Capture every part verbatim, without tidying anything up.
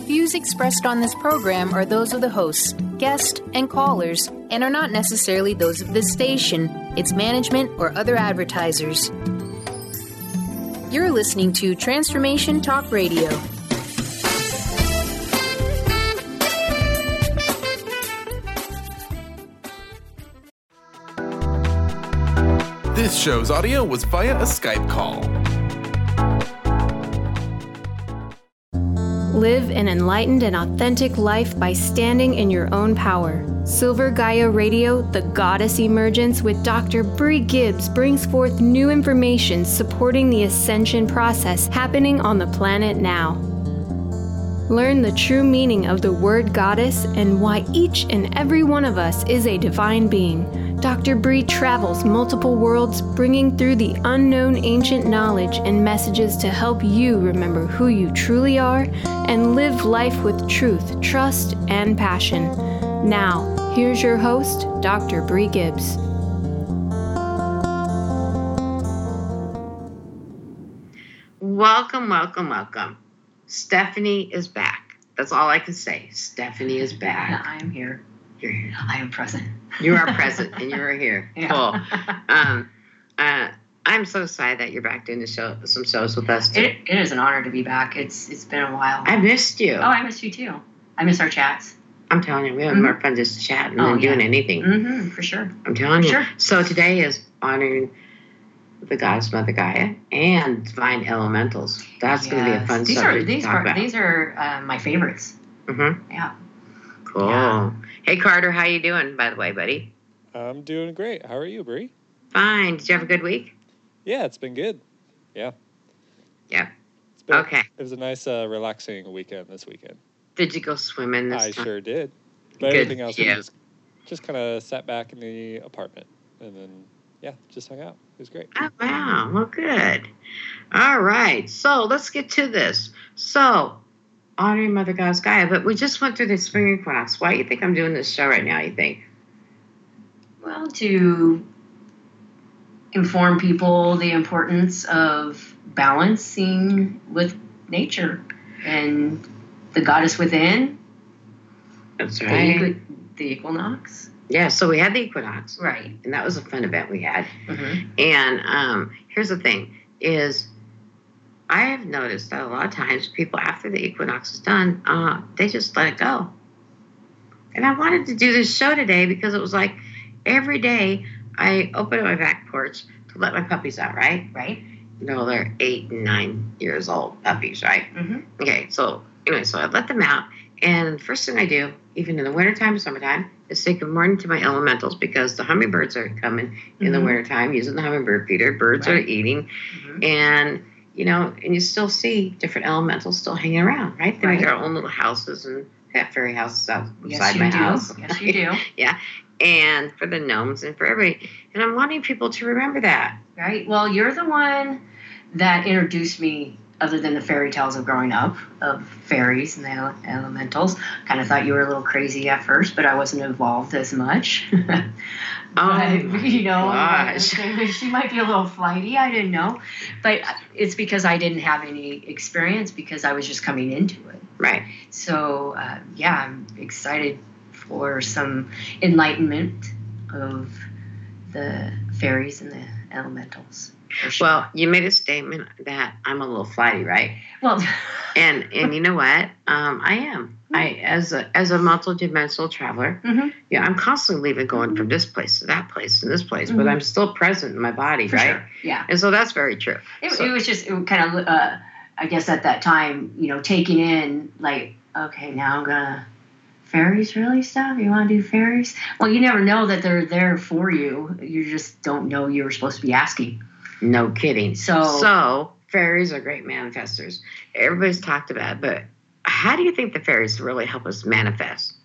Views expressed on this program are those of the hosts, guests, and callers, and are not necessarily those of this station, its management, or other advertisers. You're listening to Transformation Talk Radio. This show's audio was via a Skype call. Live an enlightened and authentic life by standing in your own power. Silver Gaia Radio, The Goddess Emergence with Doctor Bree Gibbs brings forth new information supporting the ascension process happening on the planet now. Learn the true meaning of the word goddess and why each and every one of us is a divine being. Doctor Bree travels multiple worlds, bringing through the unknown ancient knowledge and messages to help you remember who you truly are and live life with truth, trust, and passion. Now, here's your host, Doctor Bree Gibbs. Welcome, welcome, welcome. Stephanie is back. That's all I can say. Stephanie is back. Yeah, I am here. You're here. I am present. You are present, and you are here. Yeah. Cool. Um, uh, I'm so excited that you're back doing the show, some shows with us too. It, it is an honor to be back. It's it's been a while. I missed you. Oh, I missed you too. I miss our chats. I'm telling you, we have Mm-hmm. more fun just chatting Oh, than yeah. doing anything. Mm-hmm, for sure. I'm telling For you. sure. So today is honoring the goddess Mother Gaia and divine elementals. That's going to be a Yes. fun these subject are these to talk are about. these are uh, my favorites. Mm-hmm. Yeah. Cool. Yeah. Hey, Carter, how you doing, by the way, buddy? I'm doing great. How are you, Bree? Fine. Did you have a good week? Yeah, it's been good. Yeah. Yeah. It's been, Okay. It was a nice, uh, relaxing weekend this weekend. Did you go swimming this I time? sure did. But Good, everything else, we yeah. just, just kind of sat back in the apartment and then, yeah, just hung out. It was great. Oh, wow. Well, good. All right. So let's get to this. So, honoring Mother Goddess Gaia, but we just went through the spring equinox. Why do you think I'm doing this show right now, you think? Well, to inform people the importance of balancing with nature and the goddess within, That's the, right. equi- the equinox. Yeah, so we had the equinox. Right. And that was a fun event we had. Mm-hmm. And um, here's the thing is I have noticed that a lot of times people after the equinox is done, uh, they just let it go. And I wanted to do this show today because it was like every day I open up my back porch to let my puppies out, right? Right. You know, they're eight and nine years old puppies, right? Mm-hmm. Okay, so anyway, so I let them out. And the first thing I do, even in the wintertime and summertime, is say good morning to my elementals because the hummingbirds are coming in the Mhm. wintertime using the hummingbird feeder. Birds are Right. eating. Mm-hmm. And, you know, and you still see different elementals still hanging around, right? They make Right. their own little houses and they have fairy houses outside Yes, you my do. house. Yes, you do. Yeah. And for the gnomes and for everybody. And I'm wanting people to remember that. Right. Well, you're the one that introduced me, other than the fairy tales of growing up, of fairies and the ele- elementals. Kind of thought you were a little crazy at first, but I wasn't involved as much. Oh, But, you know, gosh. she might be a little flighty. I didn't know. But it's because I didn't have any experience because I was just coming into it. Right. So, uh, yeah, I'm excited for some enlightenment of the fairies and the elementals. For sure. Well, you made a statement that I'm a little flighty, right? Well, And and you know what? Um, I am. I as a as a multidimensional traveler, mhm, yeah, I'm constantly leaving, going from this place to that place to this place, but Mhm. I'm still present in my body, for right? sure. Yeah. And so that's very true. It, So- it was just it kind of, uh, I guess at that time, you know, taking in, like, okay, now I'm going to, fairies really stuff? You want to do fairies? Well, you never know that they're there for you. You just don't know you were supposed to be asking. No kidding. So- so fairies are great manifestors. Everybody's talked about it, but how do you think the fairies really help us manifest?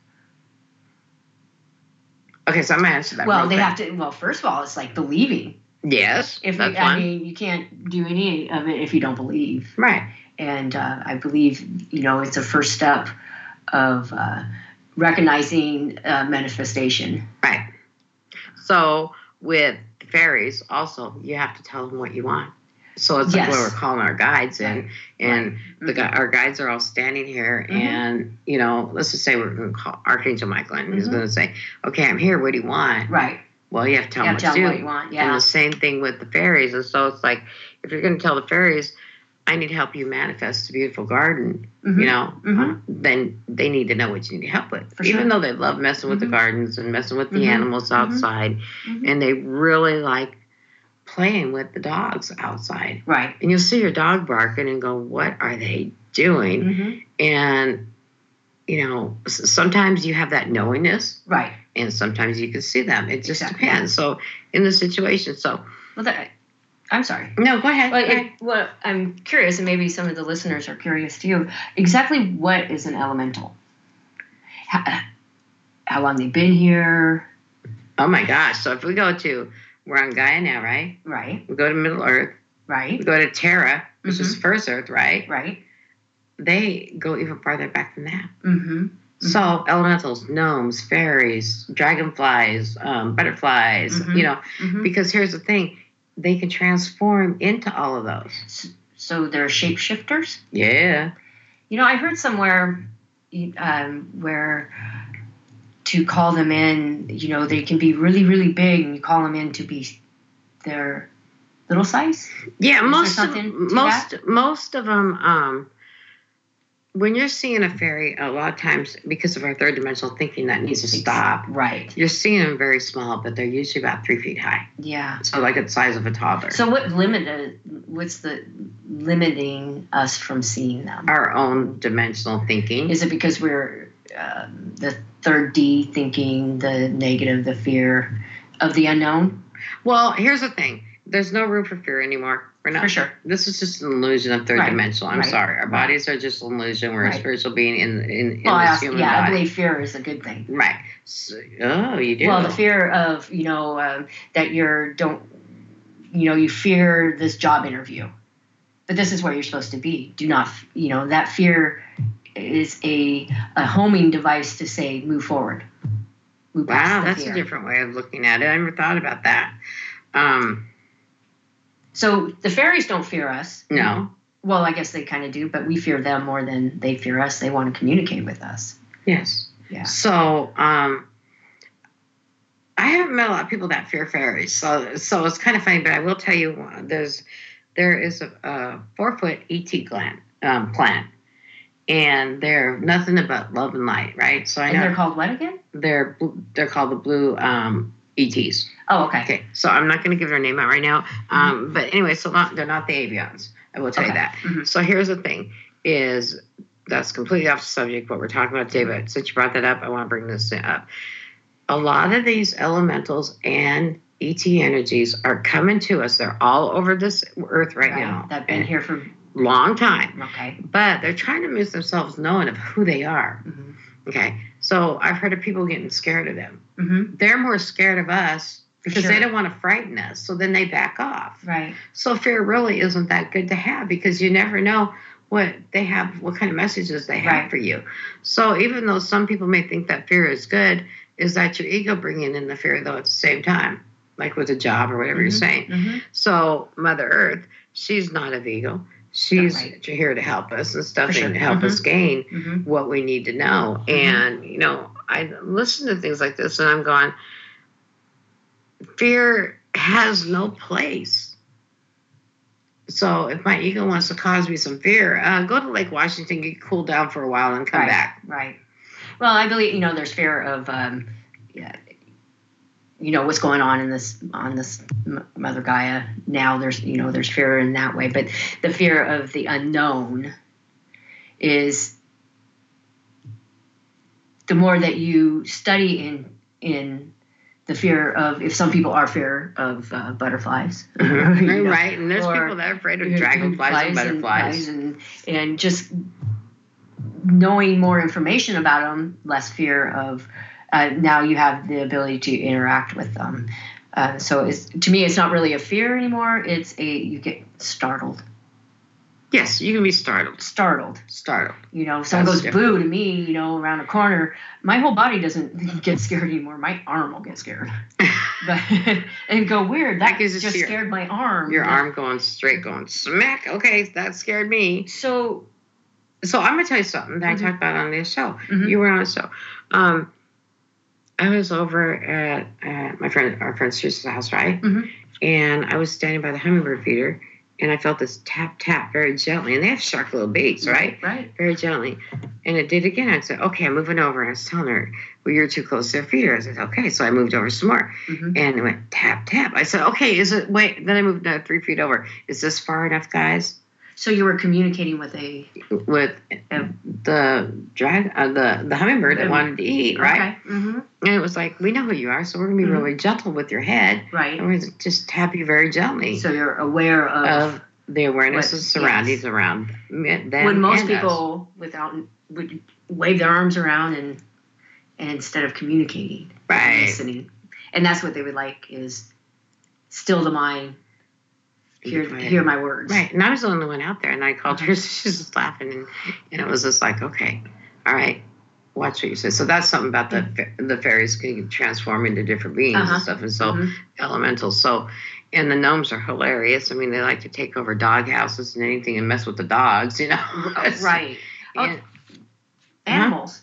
Okay, so I'm gonna answer that. Well, real they quick. have to, well, first of all, it's like believing. Yes, If that's you, I one. mean, you can't do any of it if you don't believe. Right. And uh, I believe, you know, it's a first step of uh, recognizing uh, manifestation. Right. So with the fairies, also, you have to tell them what you want. So it's Yes. like when we're calling our guides in, Right. and Right. the gu- our guides are all standing here, Mhm. and you know, let's just say we're going to call Archangel Michael, and he's Mhm. going to say, "Okay, I'm here. What do you want?" Right. Well, you have to tell You them have what to to tell do. them what you want. And Yeah. the same thing with the fairies. And so it's like, if you're going to tell the fairies, I need help you manifest a beautiful garden, Mhm. you know, Mhm. uh, then they need to know what you need help with. For Even sure. though they love messing with Mhm. the gardens and messing with the Mhm. animals outside, Mhm. and they really like playing with the dogs outside. Right. And you'll see your dog barking and go, what are they doing? Mhm. And, you know, s- sometimes you have that knowingness, Right. and sometimes you can see them. It just Exactly. depends. So in the situation, so Well, that, I'm sorry. no, go ahead. Well, Go ahead. it, well, I'm curious, and maybe some of the listeners are curious too. Exactly what is an elemental? How, how long they've been here? Oh my gosh! So if we go to, we're on Gaia now, right? Right. We go to Middle Earth. We Right. go to Terra, which is Mhm. First Earth, right? Right. They go even farther back than that. Mm-hmm. So elementals, gnomes, fairies, dragonflies, um, butterflies, Mhm. you know, Mm-hmm. because here's the thing, they can transform into all of those. So they're shapeshifters. Yeah. You know, I heard somewhere um, where to call them in, you know, they can be really, really big, and you call them in to be their little size. Yeah, there most of, something to most most of them. Um, when you're seeing a fairy, a lot of times because of our third dimensional thinking, that needs to stop. Right. You're seeing them very small, but they're usually about three feet high, Yeah. so like the size of a toddler. So what limited? What's the limiting us from seeing them? Our own dimensional thinking. Is it because we're um, the third D thinking, the negative, the fear of the unknown? Well, here's the thing: there's no room for fear anymore. We're not. For sure. This is just an illusion of third Right. dimensional. I'm Right. sorry. Our Right. bodies are just an illusion. We're Right. a spiritual being in in, in Well, I this also, human yeah, I body. believe fear is a good thing. Right. So, oh, you do. Well, the fear of, you know, um, that you're don't, you know, you fear this job interview, but this is where you're supposed to be. Do not, you know, that fear is a a homing device to say move forward. Move past Wow, the that's fear. a different way of looking at it. I never thought about that. Um, So the fairies don't fear us. no. Well, I guess they kind of do, but we fear them more than they fear us. They want to communicate with us. Yes. Yeah. So, um, I haven't met a lot of people that fear fairies, so so it's kind of funny. But I will tell you, uh, there's there is a, a four foot E T gland um, plant, and they're nothing but love and light, right? So I And know they're called what again? they're bl- they're called the blue um, E Ts. Oh, okay. Okay, so I'm not going to give their name out right now. Um, but anyway, so not, they're not the avians. I will tell you Okay. that. Mhm. So here's the thing: is that's completely off the subject what we're talking about today. But since you brought that up, I want to bring this up. A lot of these elementals and E T energies are coming to us. They're all over this earth right, now. That been and here for long time. okay. But they're trying to make themselves known of who they are. Mhm. Okay, so I've heard of people getting scared of them. Mhm. They're more scared of us because sure. they don't want to frighten us. So then they back off. Right. So fear really isn't that good to have because you never know what they have, what kind of messages they have Right. for you. So even though some people may think that fear is good, is that your ego bringing in the fear though at the same time, like with a job or whatever you're Mhm. saying. Mhm. So Mother Earth, she's not of ego. She's Right. here to help us and stuff For sure. and help Mhm. us gain Mhm. what we need to know. Mhm. And, you know, I listen to things like this and I'm going, fear has no place. So if my ego wants to cause me some fear, uh, go to Lake Washington, get cooled down for a while and come right. back. Right. Well, I believe, you know, there's fear of, um, yeah, you know, what's going on in this, on this M- Mother Gaia now. There's, you know, there's fear in that way. But the fear of the unknown is the more that you study in, in the fear of, if some people are fear of uh, butterflies. you know, Right. And there's or- people that are afraid of dragonflies and butterflies. and, and just knowing more information about them, less fear of uh, now you have the ability to interact with them. Uh, so it's, to me, it's not really a fear anymore. It's a, you get startled. Yes, you can be startled. Startled. Startled. You know, if someone That's goes different. boo to me, you know, around a corner, my whole body doesn't get scared anymore. My arm will get scared. But and go weird. That I can just just see your- scared my arm. Your That- arm going straight, going smack. Okay, that scared me. So So I'm gonna tell you something that Mhm. I talked about on this show. Mhm. You were on a show. Um, I was over at, at my friend, our friend Teresa's house, right? Mhm. And I was standing by the hummingbird feeder, and I felt this tap tap very gently. And they have sharp little beaks, right? Right. Very gently. And it did again. I said, okay, I'm moving over. And I was telling her, well, you're too close to their feeder. I said, okay. So I moved over some more. Mhm. And it went tap tap. I said, okay, is it? Wait. Then I moved another three feet over. Is this far enough, guys? So you were communicating with a With the drag, uh, the the hummingbird that Um, wanted to eat, right? Okay. Mm-hmm. And it was like, we know who you are, so we're gonna be Mhm. really gentle with your head, Right. and we're gonna just tap you very gently. So you're aware of, of the awareness what- of surroundings yes. around me- them. when most and us. people without would wave their arms around and and instead of communicating, Right. listening, and that's what they would like is still the mind. Hear, Right. hear my words. Right, and I was the only one out there, and I called Uh-huh. her. She was just laughing, and, and it was just like, okay, all right, watch what you say. So that's something about the fa- the fairies can transform into different beings Uh-huh. and stuff, and so Mhm. elementals. So, and the gnomes are hilarious. I mean, they like to take over dog houses and anything and mess with the dogs, you know. Right. Oh, And- animals.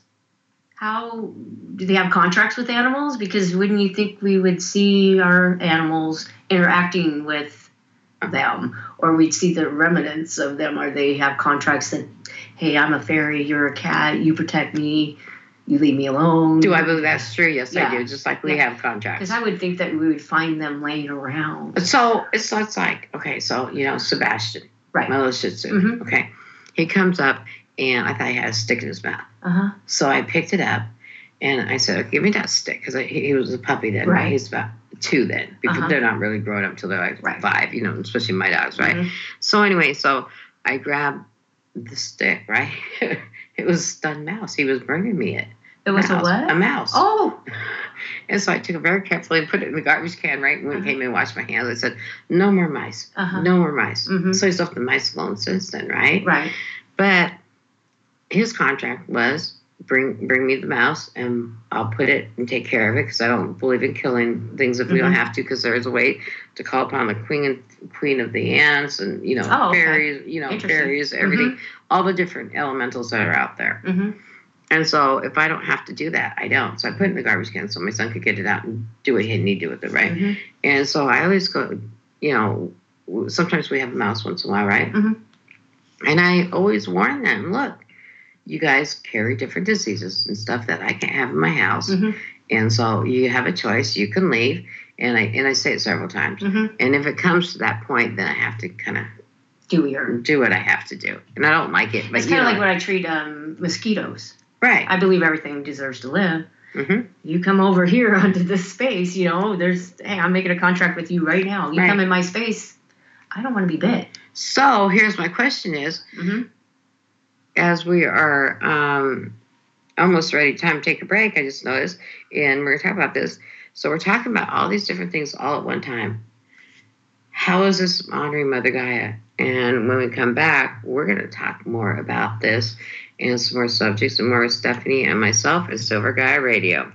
How do they have contracts with animals? Because wouldn't you think we would see our animals interacting with them, or we'd see the remnants of them, or they have contracts that, hey, I'm a fairy, you're a cat, you protect me, you leave me alone. Do I believe that's true? Yes, Yeah. I do. Just like we Yeah. have contracts. Because I would think that we would find them laying around. So it's, so it's like, okay, so, you know, Sebastian, Right. my little Shih Tzu, Mhm. okay, he comes up, and I thought he had a stick in his mouth. Uh-huh. So I picked it up, and I said, okay, give me that stick, because he, he was a puppy then, right? Right. He's about two then. Because Uh-huh. they're not really grown up until they're like Right. five, you know, especially my dogs, right? Mhm. So anyway, so I grabbed the stick, right? It was a stunned mouse. He was bringing me it. It was a Mouse. what? A mouse. Oh, And so I took it very carefully and put it in the garbage can, right? When Uh-huh. he came in and washed my hands, I said, no more mice. Uh-huh. No more mice. Mhm. So he's left the mice alone since then, right? right. But his contract was bring bring me the mouse, and I'll put it and take care of it, because I don't believe in killing things if we don't Mhm. have to, because there is a way to call upon the queen and queen of the ants, and you know Oh, okay. fairies, you know Interesting. fairies, everything, all the different elementals that are out there. Mm-hmm. And so if I don't have to do that, I don't. So I put it in the garbage can so my son could get it out and do what he need to do with it, right? Mm-hmm. And so I always go, you know, sometimes we have a mouse once in a while, right? Mhm. And I always warn them, look, you guys carry different diseases and stuff that I can't have in my house. Mhm. And so you have a choice. You can leave. And I and I say it several times. Mhm. And if it comes to that point, then I have to kind of Do your. do what I have to do. And I don't like it. But It's you kind of know, like when I treat um, mosquitoes. right. I believe everything deserves to live. hmm You come over here onto this space, you know, there's, hey, I'm making a contract with you right now. You Right. come in my space, I don't want to be bit. So here's my question is, Mm-hmm. as we are um, almost ready, time to take a break, I just noticed, and we're going to talk about this. So we're talking about all these different things all at one time. How is this honoring Mother Gaia? And when we come back, we're going to talk more about this and some more subjects, and more with Stephanie and myself at Silver Gaia Radio.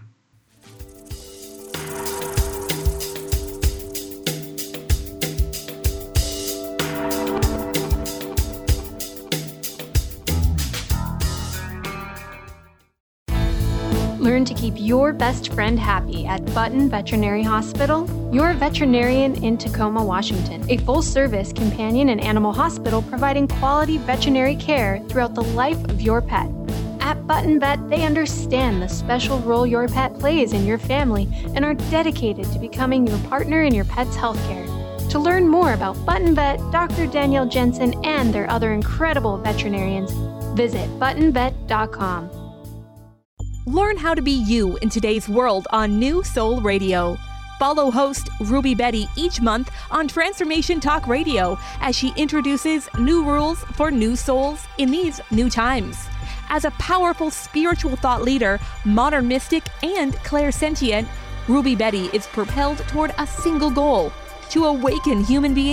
Learn to keep your best friend happy at Button Veterinary Hospital. Your veterinarian in Tacoma, Washington, a full-service companion and animal hospital providing quality veterinary care throughout the life of your pet. At Button Vet, they understand the special role your pet plays in your family and are dedicated to becoming your partner in your pet's healthcare. To learn more about Button Vet, Doctor Danielle Jensen, and their other incredible veterinarians, visit button vet dot com. Learn how to be you in today's world on New Soul Radio. Follow host Ruby Betty each month on Transformation Talk Radio as she introduces new rules for new souls in these new times. As a powerful spiritual thought leader, modern mystic, and clairsentient, Ruby Betty is propelled toward a single goal: to awaken human beings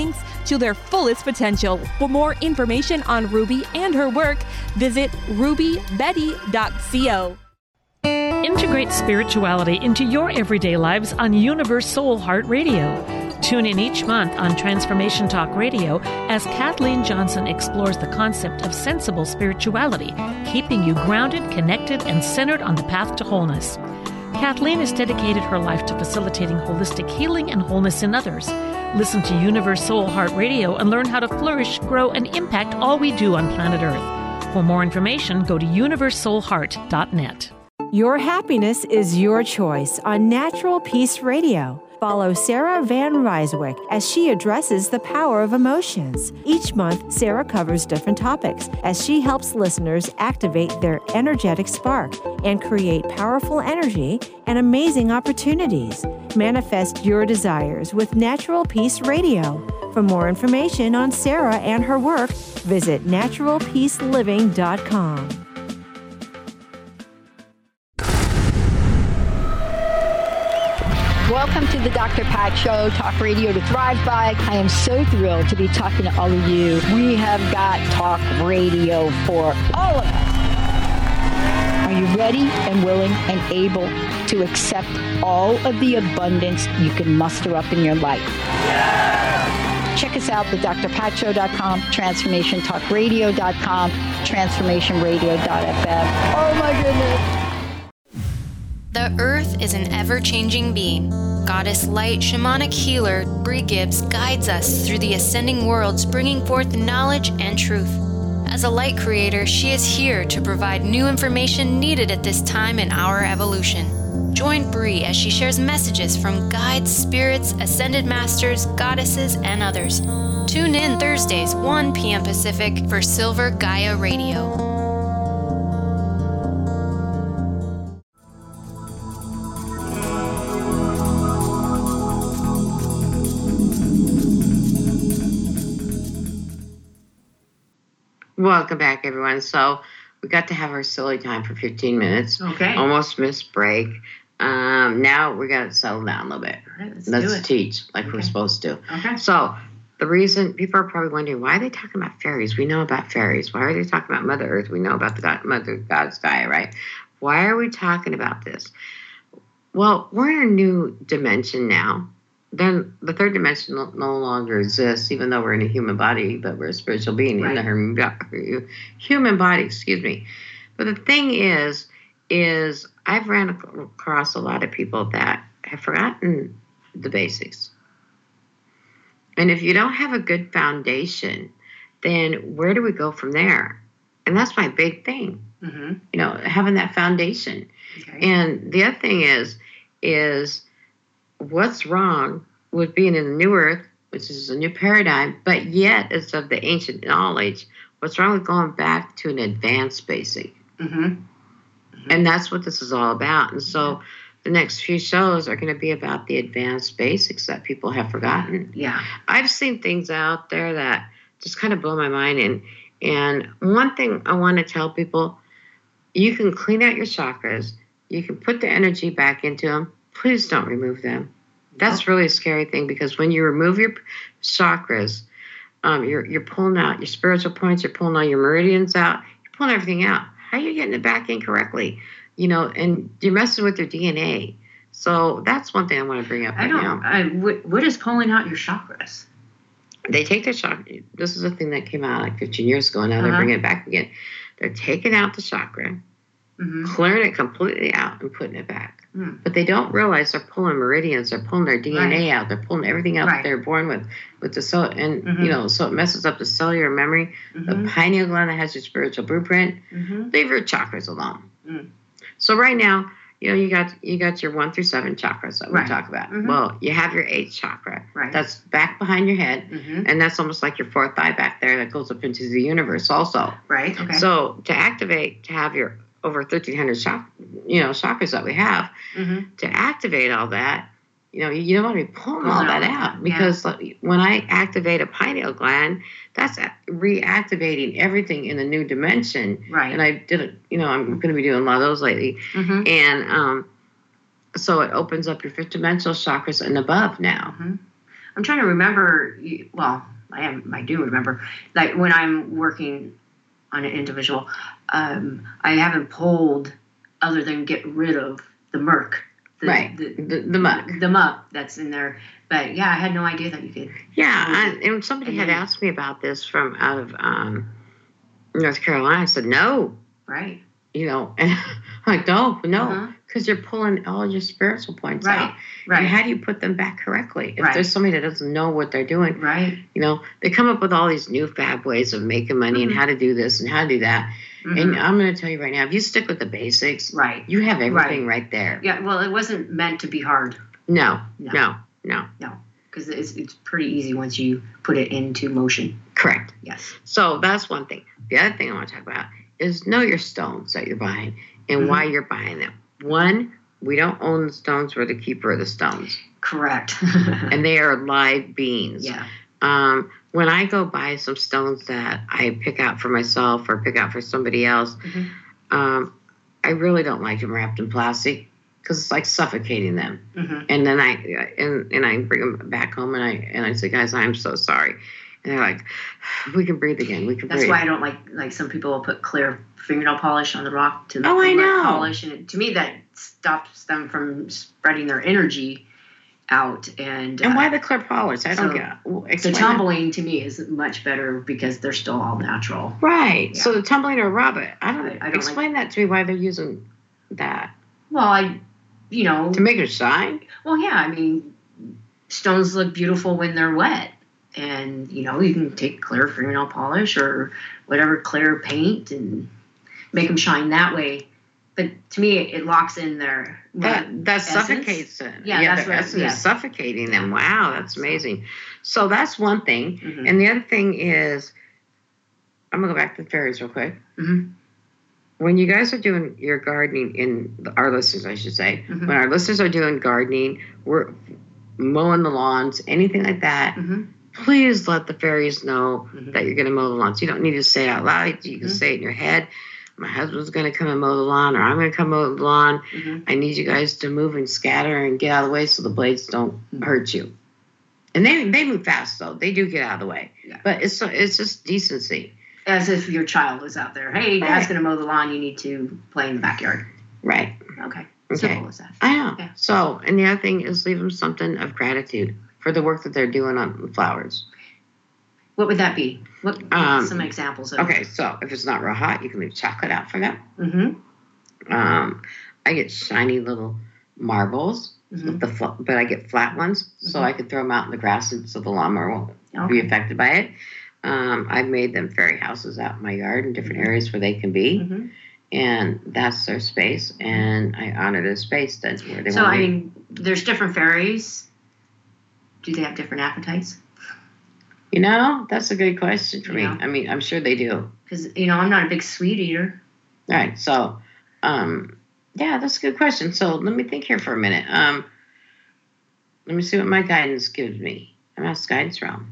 to their fullest potential. For more information on Ruby and her work, visit ruby betty dot co. Integrate spirituality into your everyday lives on Universe Soul Heart Radio. Tune in each month on Transformation Talk Radio as Kathleen Johnson explores the concept of sensible spirituality, keeping you grounded, connected, and centered on the path to wholeness. Kathleen has dedicated her life to facilitating holistic healing and wholeness in others. Listen to Universe Soul Heart Radio and learn how to flourish, grow, and impact all we do on planet Earth. For more information, go to universe soul heart dot net. Your happiness is your choice on Natural Peace Radio. Follow Sarah Van Ryswick as she addresses the power of emotions. Each month, Sarah covers different topics as she helps listeners activate their energetic spark and create powerful energy and amazing opportunities. Manifest your desires with Natural Peace Radio. For more information on Sarah and her work, visit natural peace living dot com. Welcome to the Doctor Pat Show, talk radio to thrive by. I am so thrilled to be talking to all of you. We have got talk radio for all of us. Are you ready and willing and able to accept all of the abundance you can muster up in your life? Yeah! Check us out, the dr pat show dot com, transformation talk radio dot com, transformation radio dot f m. Oh my goodness. The Earth is an ever-changing being. Goddess Light Shamanic Healer Bree Gibbs guides us through the ascending worlds, bringing forth knowledge and truth. As a light creator, she is here to provide new information needed at this time in our evolution. Join Bree as she shares messages from guides, spirits, ascended masters, goddesses, and others. Tune in Thursdays, one p.m. Pacific for Silver Gaia Radio. Welcome back, everyone. So we got to have our silly time for fifteen minutes. Okay. Almost missed break. Um, now we got to settle down a little bit. All right, let's, let's do it. teach like Okay. we're supposed to. Okay. So the reason people are probably wondering, why are they talking about fairies? We know about fairies. Why are they talking about Mother Earth? We know about the God, Mother God's Gaia, right? Why are we talking about this? Well, we're in a new dimension now. Then the third dimension no, no longer exists, even though we're in a human body, but we're a spiritual being Right. in the human body, excuse me. But the thing is, is I've ran across a lot of people that have forgotten the basics. And if you don't have a good foundation, then where do we go from there? And that's my big thing, Mm-hmm. you know, having that foundation. Okay. And the other thing is, is what's wrong with being in the new earth, which is a new paradigm, but yet it's of the ancient knowledge. What's wrong with going back to an advanced basic? Mm-hmm. Mm-hmm. And that's what this is all about. And so the next few shows are going to be about the advanced basics that people have forgotten. Yeah. I've seen things out there that just kind of blow my mind. And, and one thing I want to tell people, you can clean out your chakras. You can put the energy back into them. Please don't remove them. That's really a scary thing, because when you remove your chakras, um, you're you're pulling out your spiritual points, you're pulling all your meridians out, you're pulling everything out. How are you getting it back in correctly? You know, and you're messing with your D N A. So that's one thing I want to bring up I right don't. now. I, what, what is pulling out your chakras? They take their chakra. This is a thing that came out like fifteen years ago, and now Uh-huh. they're bringing it back again. They're taking out the chakra, Mm-hmm. clearing it completely out, and putting it back. Mm. But they don't realize they're pulling meridians, they're pulling their D N A Right. out, they're pulling everything out Right. that they're born with, with the cell, and Mhm. you know, so it messes up the cellular memory. Mm-hmm. The pineal gland that has your spiritual blueprint. Mm-hmm. Leave your chakras alone. Mm. So right now, you know, you got you got your one through seven chakras that Right. we talk about. Mhm. Well, you have your eighth chakra. Right. That's back behind your head, Mm-hmm. and that's almost like your fourth eye back there that goes up into the universe also. Right. Okay. So to activate, to have your over thirteen hundred chak- you know, chakras that we have, mm-hmm. to activate all that, you know, you don't want to be pulling Pulling all all that that out, out, because like, when I activate a pineal gland, that's a- reactivating everything in a new dimension. Right. And I did it, you know, I'm going to be doing a lot of those lately. Mm-hmm. And um, so it opens up your fifth dimensional chakras and above now. Mm-hmm. I'm trying to remember. you- Well, I am. I do remember. Like when I'm working on an individual, um, I haven't pulled other than get rid of the murk. The, right. The, the, the muck. The muck that's in there. But yeah, I had no idea that you could. Yeah, I, and somebody and had then, asked me about this from out of um, North Carolina. I said, no. Right. You know, and I'm like, no, no, because uh-huh. you're pulling all your spiritual points right. out. Right. And how do you put them back correctly? If right. there's somebody that doesn't know what they're doing, right? You know, they come up with all these new fab ways of making money mm-hmm. and how to do this and how to do that. Mm-hmm. And I'm going to tell you right now, if you stick with the basics, right, you have everything right. right there. Yeah. Well, it wasn't meant to be hard. No. No. No. No. No. Because it's it's pretty easy once you put it into motion. Correct. Yes. So that's one thing. The other thing I want to talk about is know your stones that you're buying and mm-hmm. why you're buying them. One, we don't own the stones. We're the keeper of the stones. Correct. And they are live beings. Yeah. Um, when I go buy some stones that I pick out for myself or pick out for somebody else, mm-hmm. um, I really don't like them wrapped in plastic because it's like suffocating them. Mm-hmm. And then I and, and I bring them back home and I and I say, guys, I'm so sorry. And they're like, we can breathe again. We can That's breathe. That's why I don't like, like some people will put clear fingernail polish on the rock to make oh, I know. polish. And it, to me, that stops them from spreading their energy out. And and uh, why the clear polish? I don't so get well, the tumbling that. To me is much better because they're still all natural. Right. Yeah. So the tumbling or rub it. I don't, I, I don't explain like, that to me why they're using that. Well, I, you know. To make it shine? Well, yeah. I mean, stones look beautiful when they're wet. And, you know, you can take clear fingernail polish or whatever clear paint and make them shine that way. But to me, it locks in their That that essence. Suffocates them. Yeah, yeah that's their what, essence yeah. is suffocating them. Wow, that's amazing. So that's one thing. Mm-hmm. And the other thing is, I'm going to go back to the fairies real quick. Mm-hmm. When you guys are doing your gardening, in the, our listeners, I should say, mm-hmm. when our listeners are doing gardening, we're mowing the lawns, anything like that, mm-hmm. please let the fairies know mm-hmm. that you're going to mow the lawns. You don't need to say it out loud. You can mm-hmm. say it in your head. My husband's going to come and mow the lawn, or I'm going to come mow the lawn. Mm-hmm. I need you guys to move and scatter and get out of the way so the blades don't mm-hmm. hurt you. And they they move fast, though. They do get out of the way. Yeah. But it's it's just decency. As if your child was out there. Hey, Dad's right. going to mow the lawn. You need to play in the backyard. Right. Okay. Okay. Simple as that. I know. Yeah. So, and the other thing is leave them something of gratitude for the work that they're doing on the flowers. What would that be? What um, some examples of Okay, it? so if it's not real hot, you can leave chocolate out for them. Mm-hmm. Um, I get shiny little marbles, mm-hmm. with the fl- but I get flat ones, mm-hmm. so I can throw them out in the grass so the lawnmower won't okay. be affected by it. Um, I've made them fairy houses out in my yard in different areas where they can be. Mm-hmm. And that's their space, and I honor their space. That's where they so, want to I be. mean, there's different fairies. Do they have different appetites? You know, that's a good question for yeah. me. I mean, I'm sure they do. Because, you know, I'm not a big sweet eater. All right. So, um, yeah, that's a good question. So let me think here for a minute. Um, let me see what my guidance gives me. I'm asked guidance wrong.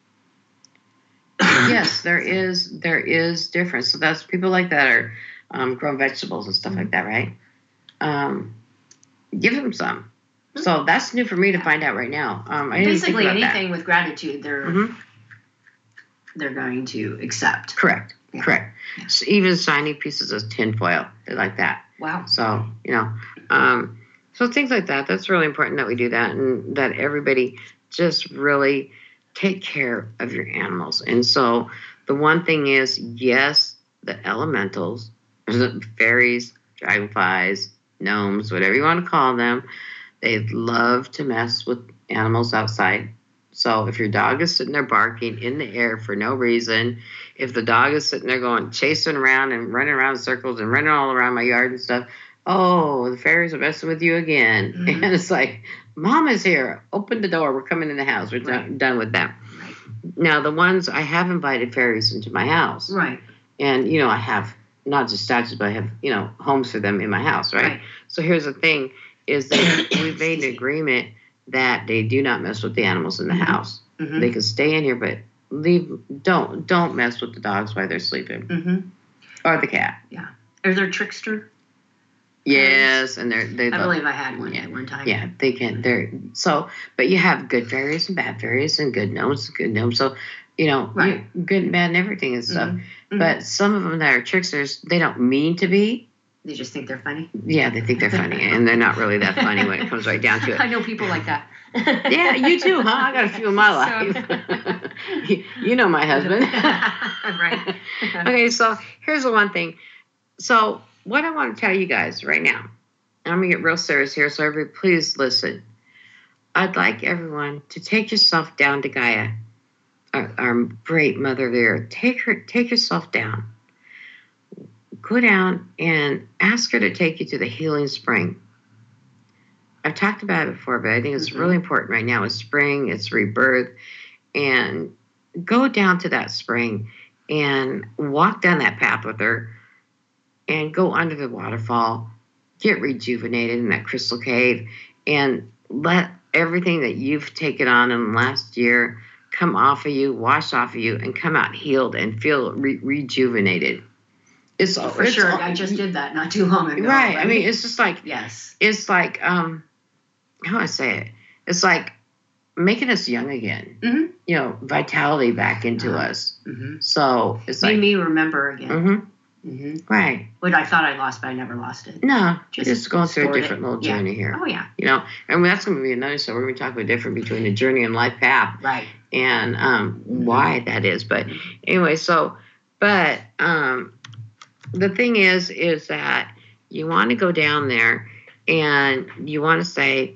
Yes, there is there is difference. So that's people like that are um, growing vegetables and stuff mm-hmm. like that, right? Um, give them some. Mm-hmm. So that's new for me to find out right now. Um, I Basically, didn't think about anything that. with gratitude, they're mm-hmm. they're going to accept. Correct. Yeah. Correct. Yeah. So even shiny pieces of tin foil, they like that. Wow. So you know, um, so things like that. That's really important that we do that, and that everybody just really take care of your animals. And so the one thing is, yes, the elementals, the fairies, dragonflies, gnomes, whatever you want to call them, they love to mess with animals outside. So if your dog is sitting there barking in the air for no reason, if the dog is sitting there going chasing around and running around in circles and running all around my yard and stuff, oh, the fairies are messing with you again. Mm-hmm. And it's like, Mama's here. Open the door. We're coming in the house. We're right. done, done with them. Right. Now, the ones I have invited fairies into my house. Right. And, you know, I have not just statues, but I have, you know, homes for them in my house, right? right. So here's the thing, is that we've made an agreement that they do not mess with the animals in the mm-hmm. house. Mm-hmm. They can stay in here, but leave. Don't don't mess with the dogs while they're sleeping. Mm-hmm. Or the cat. Yeah. Are there trickster? Yes, and they're they. I love, believe I had one yeah, at one time. Yeah, they can. They're so, but you have good fairies and bad fairies and good gnomes, good gnomes. So, you know, Right. you, good and bad and everything and stuff. Mm-hmm. But some of them that are tricksters, they don't mean to be. They just think they're funny. Yeah, they think they're funny, and they're not really that funny when it comes right down to it. I know people like that. Yeah, you too, huh? I got a few in my life. you, you know my husband. Right. Okay, so here's the one thing. So what I want to tell you guys right now, and I'm going to get real serious here, so everybody please listen. I'd like everyone to take yourself down to Gaia, our, our great mother there. Take her, take yourself down. Go down and ask her to take you to the healing spring. I've talked about it before, but I think it's mm-hmm. really important right now. It's spring, it's rebirth, and go down to that spring and walk down that path with her and go under the waterfall, get rejuvenated in that crystal cave, and let everything that you've taken on in the last year come off of you, wash off of you, and come out healed and feel re- rejuvenated. It's for it's sure. all, I just did that not too long ago. Right. I mean, it's just like yes. It's like um, how do I say it? It's like making us young again. Mm-hmm. You know, vitality back into uh-huh. us. Mm-hmm. So it's made like me remember again. Mm-hmm. Mm-hmm. Right. What I thought I lost, but I never lost it. No, just, just going through a different it. little yeah. journey here. Oh yeah. You know, and that's going to be another show. We're going to talk about the difference between the journey and life path. Right. And um, mm-hmm. why that is. But anyway, so but um. The thing is, is that you want to go down there and you want to say,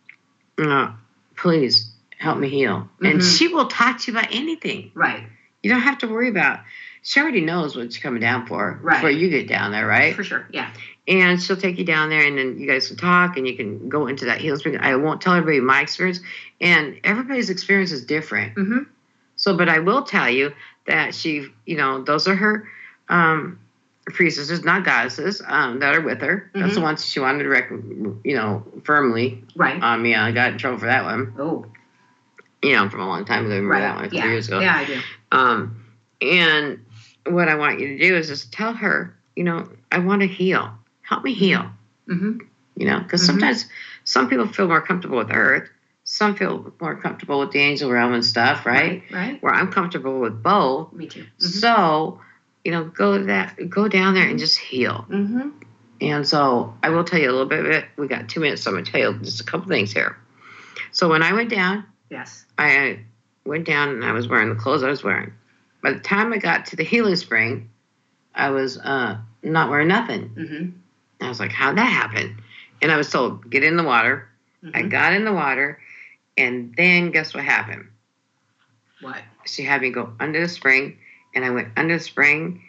oh, please help me heal. Mm-hmm. And she will talk to you about anything. Right. You don't have to worry about, she already knows what you're coming down for right. before you get down there, right? For sure, yeah. And she'll take you down there and then you guys can talk and you can go into that healing spring. I won't tell everybody my experience. And everybody's experience is different. Mm-hmm. So, but I will tell you that she, you know, those are her, um, priestesses, not goddesses, um, that are with her. Mm-hmm. That's the ones she wanted to direct, you know, firmly right. on me. I got in trouble for that one. Oh. You know, from a long time ago. I remember right. that one a few yeah. years ago. Yeah, I do. Um, and what I want you to do is just tell her, you know, I want to heal. Help me heal. Mm-hmm. You know, because mm-hmm. sometimes some people feel more comfortable with the earth. Some feel more comfortable with the angel realm and stuff, right? Right. right. Where I'm comfortable with both. Me too. Mm-hmm. So, you know, go to that, go down there and just heal. Mm-hmm. And so I will tell you a little bit of it. We got two minutes, so I'm going to tell you just a couple things here. So when I went down, yes, I went down and I was wearing the clothes I was wearing. By the time I got to the healing spring, I was uh, not wearing nothing. Mm-hmm. I was like, how'd that happen? And I was told, get in the water. Mm-hmm. I got in the water, and then guess what happened? What? She had me go under the spring. And I went under the spring,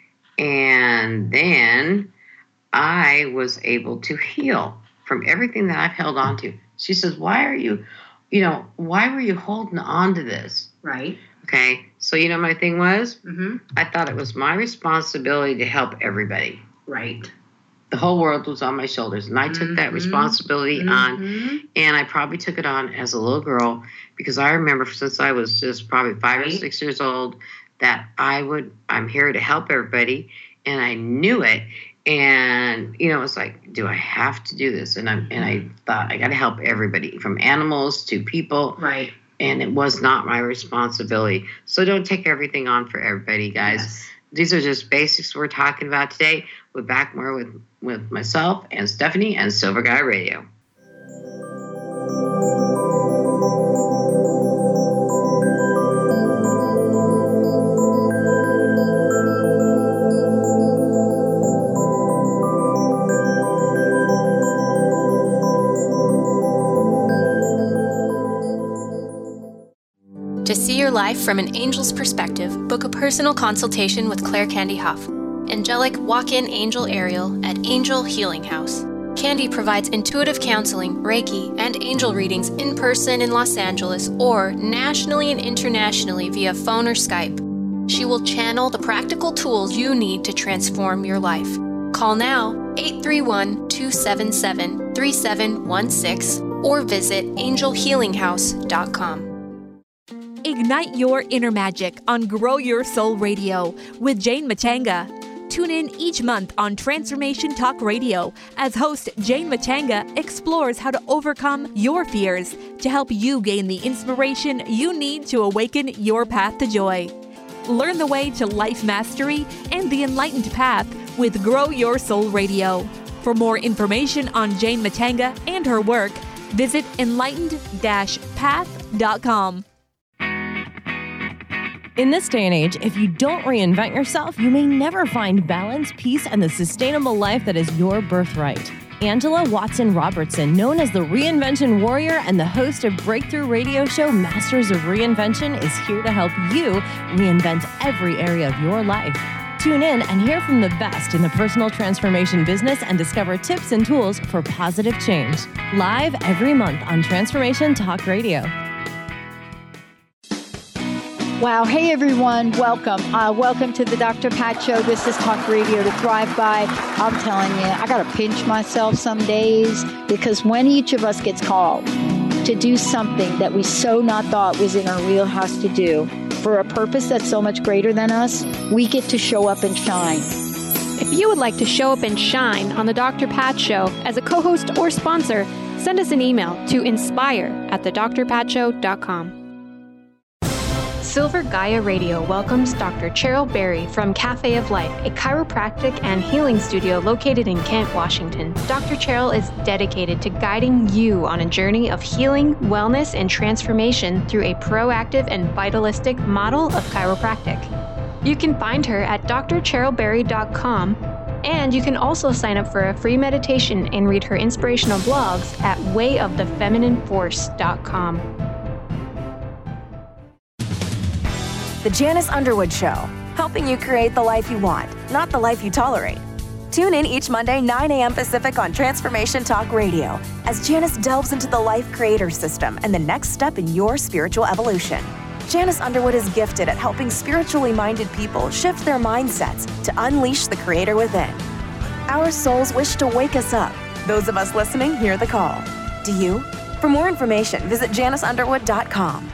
and then I was able to heal from everything that I've held on to. She says, why are you, you know, why were you holding on to this? Right. Okay. So, you know, my thing was, mm-hmm. I thought it was my responsibility to help everybody. Right. The whole world was on my shoulders, and I took mm-hmm. that responsibility mm-hmm. on, and I probably took it on as a little girl because I remember since I was just probably five right. or six years old, that I would, I'm here to help everybody, and I knew it, and, you know, it's like, do I have to do this? And I and I thought, I got to help everybody, from animals to people. Right. And it was not my responsibility. So don't take everything on for everybody, guys. Yes. These are just basics we're talking about today. We're back more with, with myself and Stephanie and Silver Guy Radio. To see your life from an angel's perspective, book a personal consultation with Claire Candy Huff, angelic walk-in angel Ariel at Angel Healing House. Candy provides intuitive counseling, Reiki, and angel readings in person in Los Angeles or nationally and internationally via phone or Skype. She will channel the practical tools you need to transform your life. Call now, eight three one, two seven seven, three seven one six, or visit angel healing house dot com. Ignite your inner magic on Grow Your Soul Radio with Jane Machanga. Tune in each month on Transformation Talk Radio as host Jane Matanga explores how to overcome your fears to help you gain the inspiration you need to awaken your path to joy. Learn the way to life mastery and the enlightened path with Grow Your Soul Radio. For more information on Jane Matanga and her work, visit enlightened dash path dot com. In this day and age, if you don't reinvent yourself, you may never find balance, peace, and the sustainable life that is your birthright. Angela Watson Robertson, known as the Reinvention Warrior and the host of breakthrough radio show Masters of Reinvention, is here to help you reinvent every area of your life. Tune in and hear from the best in the personal transformation business and discover tips and tools for positive change. Live every month on Transformation Talk Radio. Wow. Hey, everyone. Welcome. Uh, welcome to the Doctor Pat Show. This is Talk Radio to Thrive By. I'm telling you, I got to pinch myself some days because when each of us gets called to do something that we so not thought was in our wheelhouse to do for a purpose that's so much greater than us, we get to show up and shine. If you would like to show up and shine on the Doctor Pat Show as a co-host or sponsor, send us an email to inspire at the dr pat show dot com. Silver Gaia Radio welcomes Doctor Cheryl Berry from Cafe of Life, a chiropractic and healing studio located in Kent, Washington. Doctor Cheryl is dedicated to guiding you on a journey of healing, wellness, and transformation through a proactive and vitalistic model of chiropractic. You can find her at d r cheryl berry dot com, and you can also sign up for a free meditation and read her inspirational blogs at way of the feminine force dot com. The Janice Underwood Show, helping you create the life you want, not the life you tolerate. Tune in each Monday, nine a.m. Pacific on Transformation Talk Radio as Janice delves into the life creator system and the next step in your spiritual evolution. Janice Underwood is gifted at helping spiritually minded people shift their mindsets to unleash the creator within. Our souls wish to wake us up. Those of us listening hear the call. Do you? For more information, visit janice underwood dot com.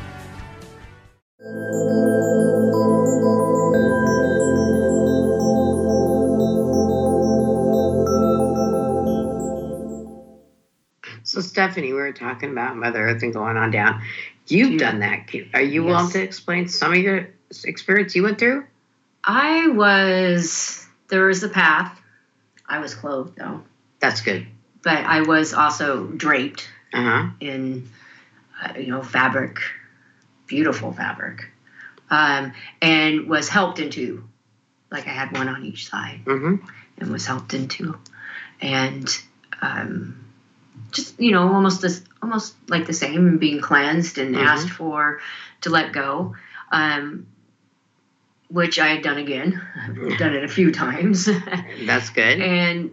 So, Stephanie, we were talking about Mother Earth and going on down. You've done that. Are you Yes. willing to explain some of your experience you went through? I was, there was a path. I was clothed, though. That's good. But I was also draped Uh-huh. in, uh, you know, fabric, beautiful fabric, um, and was helped into, like I had one on each side, mm-hmm. and was helped into, and um, just, you know, almost this, almost like the same, and being cleansed and Mm-hmm. asked for to let go, um, which I had done again. I've done it a few times. That's good. And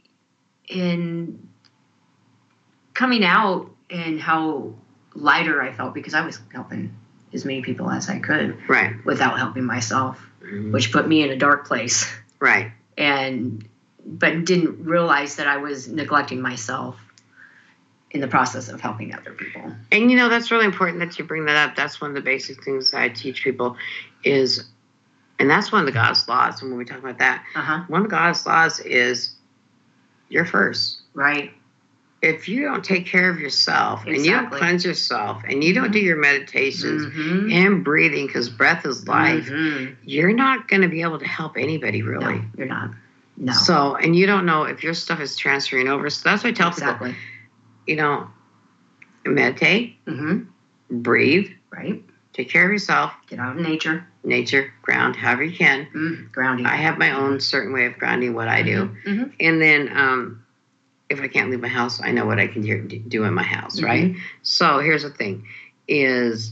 in coming out and how lighter I felt, because I was helping as many people as I could, right, without helping myself, mm-hmm. which put me in a dark place, right, and but didn't realize that I was neglecting myself in the process of helping other people. And you know, that's really important that you bring that up. That's one of the basic things I teach people is, and that's one of the God's laws. And when we talk about that, uh-huh. one of God's laws is you're first. Right. If you don't take care of yourself Exactly. and you don't cleanse yourself and you don't do your meditations mm-hmm. and breathing, because breath is life, mm-hmm. you're not going to be able to help anybody, really. No, you're not. No. So, and you don't know if your stuff is transferring over. So that's why I tell exactly. people, you know, meditate, mm-hmm. breathe, right, take care of yourself, get out in nature, nature, ground, however you can. Mm, grounding. I have my own certain way of grounding what I do. Mm-hmm. And then um, if I can't leave my house, I know what I can do, do in my house, mm-hmm. right? So here's the thing is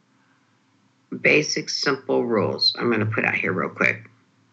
basic, simple rules I'm going to put out here real quick.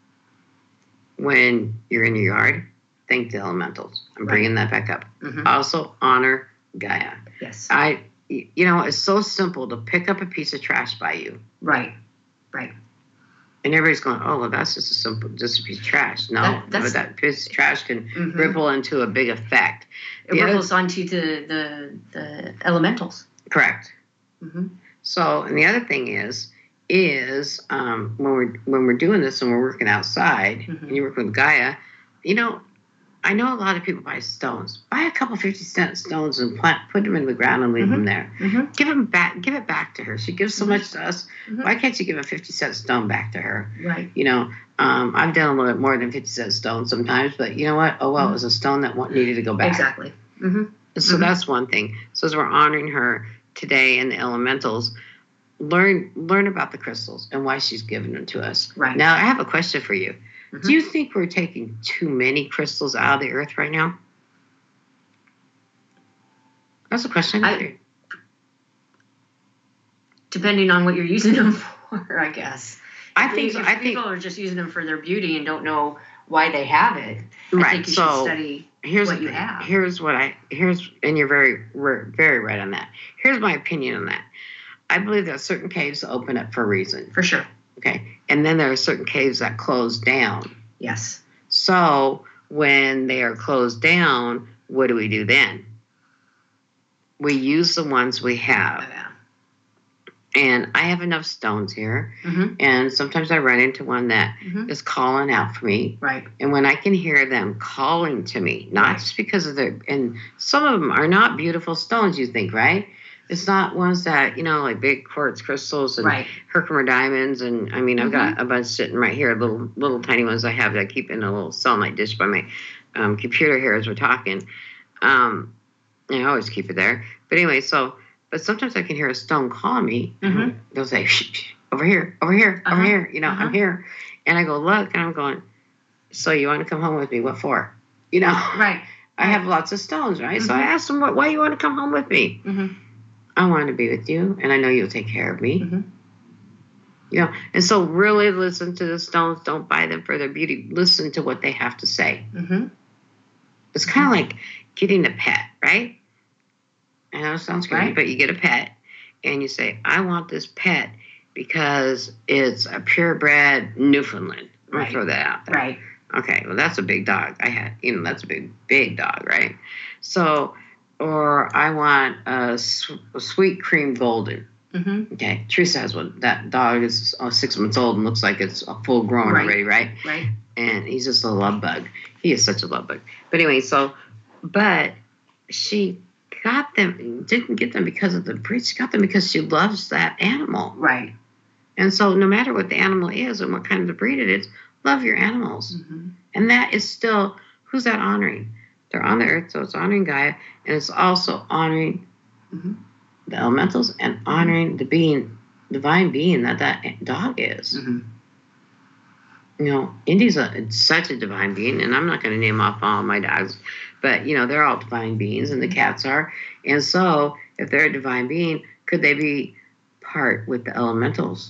When you're in your yard, thank the elementals. I'm right. bringing that back up. Mm-hmm. Also, honor Gaia. Yes. I, you know, it's so simple to pick up a piece of trash by you. Right. Right. And everybody's going, oh, well, that's just a simple, just a piece of trash. No, that, but that piece of trash can mm-hmm. ripple into a big effect. It the ripples other, onto the, the, the elementals. Correct. Mm-hmm. So, and the other thing is, is um, when we're when we're doing this and we're working outside Mm-hmm. and you work with Gaia, you know, I know a lot of people buy stones. Buy a couple fifty cent stones and plant, put them in the ground and leave Mm-hmm. them there. Mm-hmm. Give them back. Give it back to her. She gives so Mhm. much to us. Mhm. Why can't you give a fifty cent stone back to her? Right. You know, um, I've done a little bit more than fifty cent stones sometimes, but you know what? Oh well, it was a stone that wa- needed to go back. Exactly. Mm-hmm. So Mhm. that's one thing. So as we're honoring her today in the elementals, learn learn about the crystals and why she's given them to us. Right. Now I have a question for you. Mhm. Do you think we're taking too many crystals out of the earth right now? That's a question. I- Depending on what you're using them for, I guess. I If think if I think people are just using them for their beauty and don't know why they have it. I right. think you so should study here's what the you thing. have. Here's what I here's and you're very very right on that. Here's my opinion on that. I believe that certain caves open up for a reason. For sure. Okay. And then there are certain caves that close down. Yes. So when they are closed down, what do we do then? We use the ones we have. Yeah. And I have enough stones here. Mm-hmm. And sometimes I run into one that Mhm. is calling out for me. Right. And when I can hear them calling to me, not Right. just because of their, and some of them are not beautiful stones, you think, right? It's not ones that, you know, like big quartz crystals and Right. Herkimer diamonds. And I mean, I've Mm-hmm. got a bunch sitting right here, little little tiny ones I have that I keep in a little selenite dish by my um, computer here as we're talking. Um, and I always keep it there. But anyway, so, but sometimes I can hear a stone call me. Mhm. They'll say, shh, shh, over here, over here, over Uh-huh. here. You know, Uh-huh. I'm here. And I go, look, and I'm going, so you want to come home with me? What for? You know, Right. I have lots of stones, right? So I Mhm. asked them, what, why you want to come home with me? Mm-hmm. I want to be with you, and I know you'll take care of me. Mhm. You know, and so really listen to the stones. Don't buy them for their beauty. Listen to what they have to say. Mm-hmm. It's kind of like getting a pet, right? I know it sounds crazy, Right. but you get a pet, and you say, I want this pet because it's a purebred Newfoundland. I'm going Right. to throw that out there. Right. Okay, well, that's a big dog. I had, you know, that's a big, big dog, right? So, or I want a, sw- a sweet cream golden. Mm-hmm. Okay, Teresa has one. That dog is uh, six months old and looks like it's a full grown Right. already, right? Right. And he's just a love bug. He is such a love bug. But anyway, so, but she got them, didn't get them because of the breed. She got them because she loves that animal. Right. And so no matter what the animal is and what kind of the breed it is, love your animals. Mm-hmm. And that is still, who's that honoring? They're on the earth, so it's honoring Gaia, and it's also honoring Mm-hmm. the elementals and honoring the being, divine being that that dog is. Mm-hmm. You know, Indy's a, it's such a divine being, and I'm not going to name off all my dogs, but, you know, they're all divine beings, and the cats are. And so if they're a divine being, could they be part with the elementals?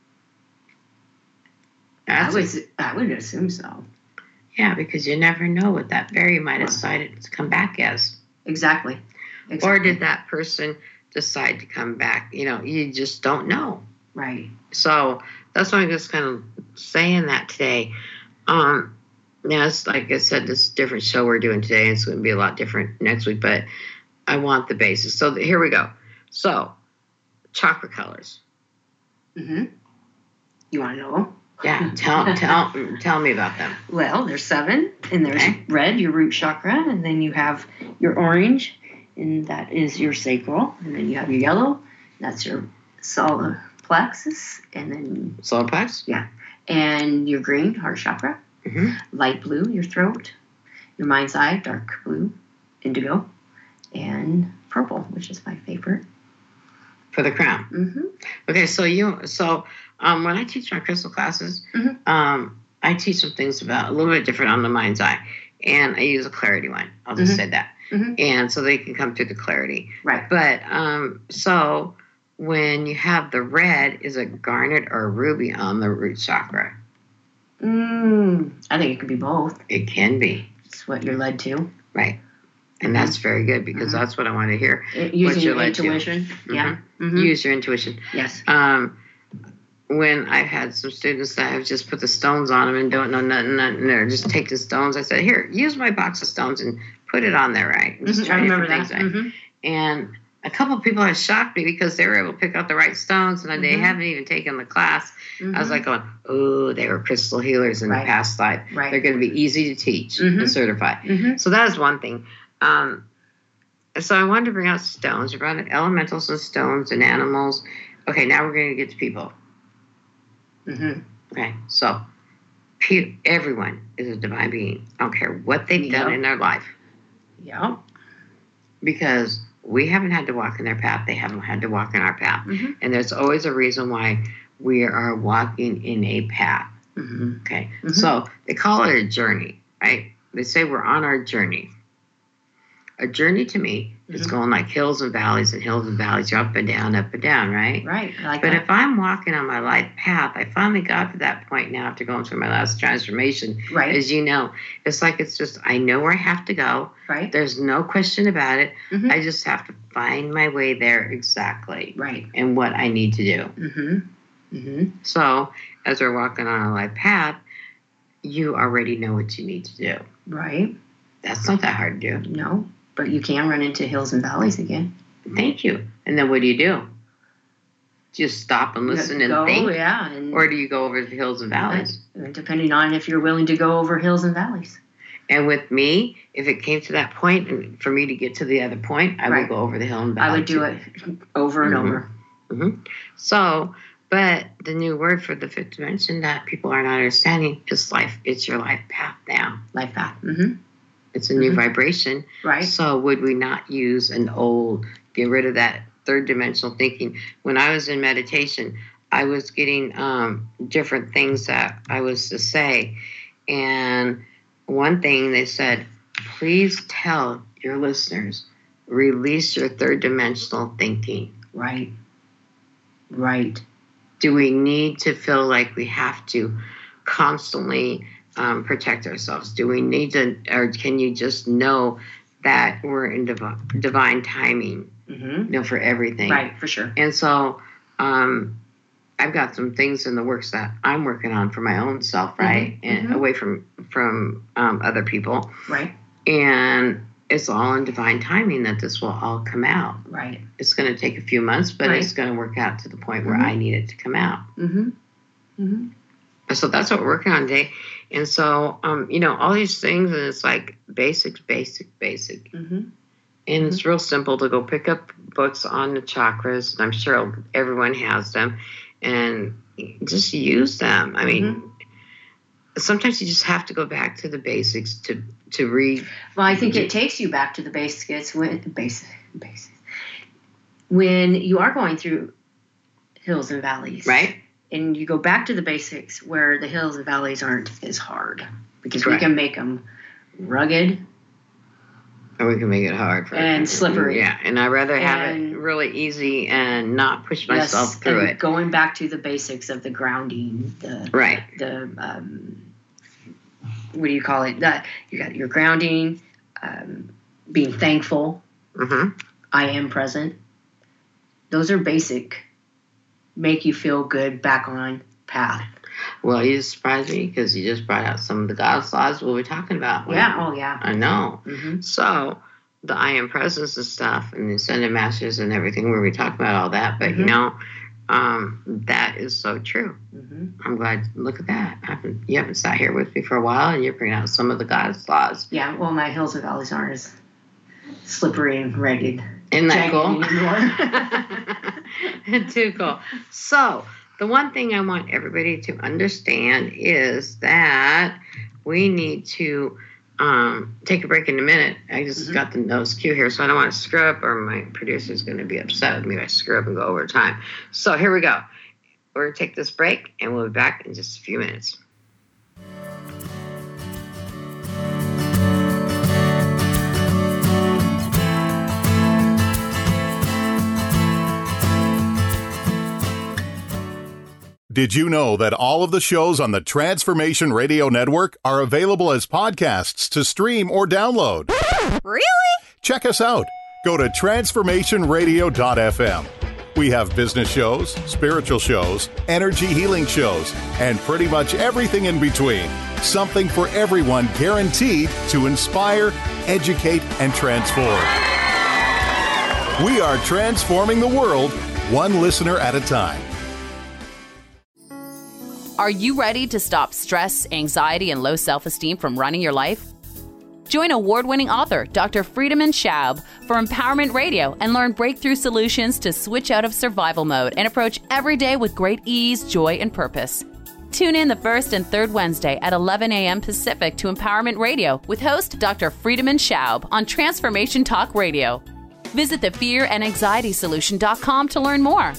I That's would, I would assume so. Yeah, because you never know what that fairy might have decided to come back as. Exactly. exactly. Or did that person decide to come back? You know, you just don't know. Right. So that's why I'm just kind of saying that today. Um, now, it's like I said, this different show we're doing today. It's going to be a lot different next week, but I want the basis. So the, here we go. So, chakra colors. Mm-hmm. You want to know? Yeah, tell tell tell me about them. Well, there's seven, and there's Okay. red, your root chakra, and then you have your orange, and that is your sacral, and then you have your yellow, that's your solar plexus, and then Solar plex? yeah, and your green, heart chakra, Mm-hmm. light blue, your throat, your mind's eye, dark blue, indigo, and purple, which is my favorite. For the crown. Mm-hmm. Okay, so you so um, when I teach my crystal classes, Mhm. um, I teach them things about a little bit different on the mind's eye, and I use a clarity one. I'll just Mhm. say that, Mhm. and so they can come through the clarity. Right. But um, so when you have the red, is a garnet or a ruby on the root chakra? Mm, I think it could be both. It can be, It's what you're led to. right? And that's very good because Mhm. that's what I want to hear. Uh, Using you're your led to. intuition. Yeah. Mhm. Use your intuition. Yes. Um, when I've had some students that have just put the stones on them and don't know nothing, nothing, they're just take the stones. I said, here, use my box of stones and put it on there, right? And just Mhm, try I remember different that. things, right? Mhm. And a couple of people have shocked me because they were able to pick out the right stones, and mm-hmm. they haven't even taken the class. Mm-hmm. I was like going, oh, they were crystal healers in right. the past life. Right. They're going to be easy to teach mm-hmm. and certify. Mm-hmm. So that is one thing. Um, so I wanted to bring out stones. We brought out elementals and stones and animals. Okay, now we're going to get to people. Mm-hmm. Okay, so pe- everyone is a divine being. I don't care what they've yep. done in their life. Yeah. Because we haven't had to walk in their path. They haven't had to walk in our path. Mm-hmm. And there's always a reason why we are walking in a path. Mm-hmm. Okay. Mm-hmm. So they call it a journey, right? They say we're on our journey. A journey to me mm-hmm. is going like hills and valleys and hills and valleys. You're up and down, up and down, right? Right. I like but that. If I'm walking on my life path, I finally got to that point now after going through my last transformation. Right. As you know, it's like it's just, I know where I have to go. Right. There's no question about it. Mm-hmm. I just have to find my way there exactly. Right. And what I need to do. Mm-hmm. Mm-hmm. So as we're walking on a life path, you already know what you need to do. Right. That's not that hard to do. No. But you can run into hills and valleys again. Thank you. And then what do you do? Just stop and listen and go, think? Yeah. And or do you go over the hills and valleys? Depending on if you're willing to go over hills and valleys. And with me, if it came to that point, and for me to get to the other point, I right. would go over the hill and valley. I would do it over and mm-hmm. over. Mm-hmm. So, but the new word for the fifth dimension that people are not understanding is life. It's your life path now. Life path. Mm-hmm. It's a new mm-hmm. vibration. Right. So would we not use an old, get rid of that third dimensional thinking? When I was in meditation, I was getting um, different things that I was to say. And one thing they said, please tell your listeners, release your third dimensional thinking. Right. Right. Do we need to feel like we have to constantly Um, protect ourselves? Do we need to, or can you just know that we're in divi- divine timing, mm-hmm. you know, for everything? Right, for sure. And so um, I've got some things in the works that I'm working on for my own self, right? Mm-hmm. And mm-hmm. away from, from um, other people. Right. And it's all in divine timing that this will all come out. Right. It's going to take a few months, but right. it's going to work out to the point where mm-hmm. I need it to come out. Mm-hmm. Mm-hmm. So that's what we're working on today. And so, um, you know, all these things, and it's like basic, basic, basic. Mm-hmm. And mm-hmm. it's real simple to go pick up books on the chakras. And I'm sure everyone has them. And just use them. I mean, mm-hmm. sometimes you just have to go back to the basics to, to read. Well, I think it takes you back to the basics when, basic, basics. when you are going through hills and valleys. Right. And you go back to the basics where the hills and valleys aren't as hard because Correct. we can make them rugged. And we can make it hard for and slippery. Yeah, and I'd rather have and, it really easy and not push myself yes, through and it. Going back to the basics of the grounding, the right, the um, what do you call it? That you got your grounding, um, being thankful. Mm-hmm. I am present. Those are basic. Make you feel good back on path. Well, you just surprised me because you just brought out some of the goddess laws we'll be talking about. Yeah, oh yeah. I know. Mm-hmm. So the I am presence and stuff and the ascended masters and everything where we talk about all that, but mm-hmm. you know, um, that is so true. Mm-hmm. I'm glad. Look at that. I haven't, you haven't sat here with me for a while and you're bringing out some of the goddess laws. Yeah, well, my hills and valleys aren't as slippery and ragged. Isn't that cool? Anymore. Too cool. So the one thing I want everybody to understand is that we need to um, take a break in a minute. I just mm-hmm. got the nose cue here, so I don't want to screw up, or my producer's going to be upset with me if I screw up and go over time. So here we go. We're going to take this break, and we'll be back in just a few minutes. Did you know that all of the shows on the Transformation Radio Network are available as podcasts to stream or download? Really? Check us out. Go to transformation radio dot f m. We have business shows, spiritual shows, energy healing shows, and pretty much everything in between. Something for everyone, guaranteed to inspire, educate, and transform. We are transforming the world, one listener at a time. Are you ready to stop stress, anxiety, and low self-esteem from running your life? Join award-winning author Doctor Friedemann Schaub for Empowerment Radio and learn breakthrough solutions to switch out of survival mode and approach every day with great ease, joy, and purpose. Tune in the first and third Wednesday at eleven a.m. Pacific to Empowerment Radio with host Doctor Friedemann Schaub on Transformation Talk Radio. Visit the fear and anxiety solution dot com to learn more.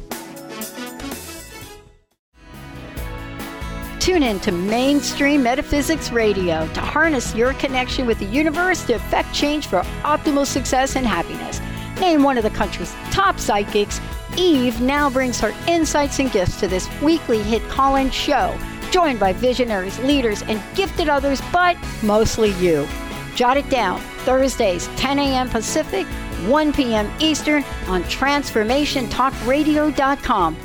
Tune in to Mainstream Metaphysics Radio to harness your connection with the universe to effect change for optimal success and happiness. Named one of the country's top psychics, Eve now brings her insights and gifts to this weekly hit call-in show, joined by visionaries, leaders, and gifted others, but mostly you. Jot it down, Thursdays, ten a.m. Pacific, one p.m. Eastern on Transformation Talk Radio dot com.